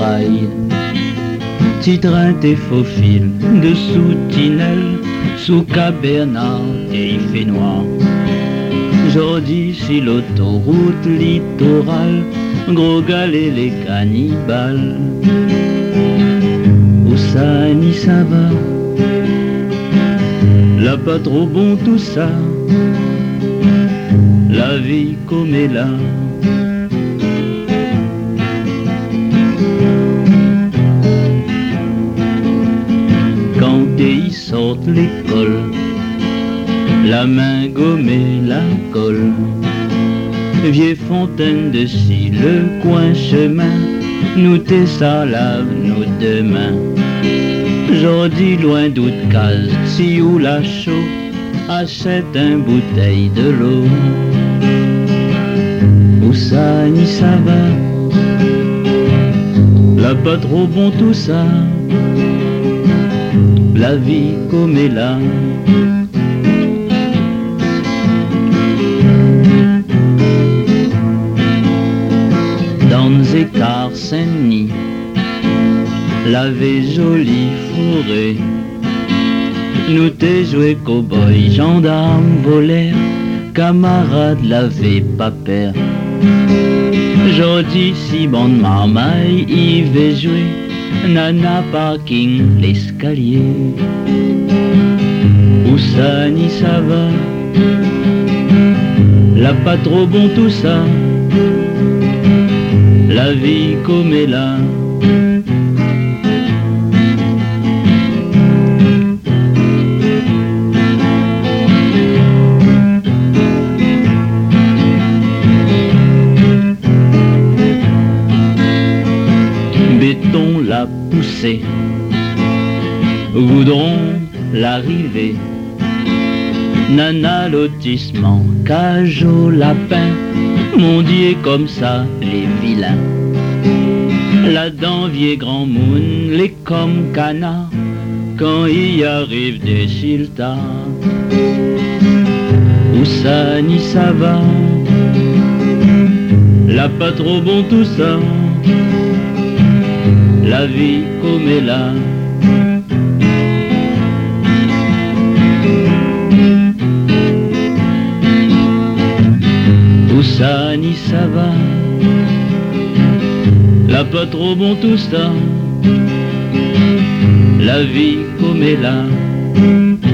rails. Titrain tes faux fils dessous Tinel, sous Cap-Bernard et il fait noir. Jordi sur l'autoroute littorale, gros galet les cannibales. Où ça ni ça va, là pas trop bon tout ça, la vie comme est là. Quand ils sortent l'école, la main gommée la colle, vieille fontaine de scie, le coin chemin, nous t'es ça lave nos deux mains. Jordi loin d'où de case, si ou la chaud, achète un bouteille de l'eau. Où ça ni ça va, là pas trop bon tout ça, la vie comme est là. Dans les écarts Saint-Denis, l'avait jolie fourrée, nous t'ai joué cow-boy, gendarme, voleur, camarade l'avait pas peur. Jordi si bon de marmaille, il va jouer, nana parking l'escalier. Où ça ni ça va, là pas trop bon tout ça, la vie comme est là. Béton l'a poussé, voudront l'arrivée, nana lotissement, cage au lapin, mon Dieu comme ça les vilains. La vieux grand moon, les comme canards, quand il y arrive des chiltards. Où ça ni ça va, là pas trop bon tout ça, la vie comme est là. Où ça ni ça va, là pas trop bon tout ça, la vie comme est là.